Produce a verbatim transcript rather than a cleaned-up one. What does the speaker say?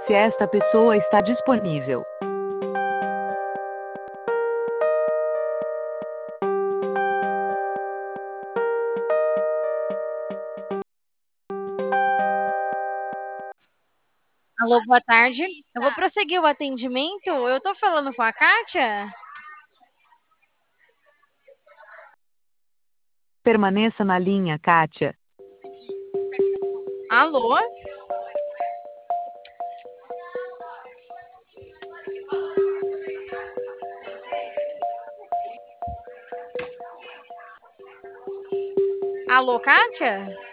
se esta pessoa está disponível. Alô, boa tarde. Eu vou prosseguir o atendimento. Eu tô falando com a Kátia? Permaneça na linha, Kátia. Alô? Alô, Kátia?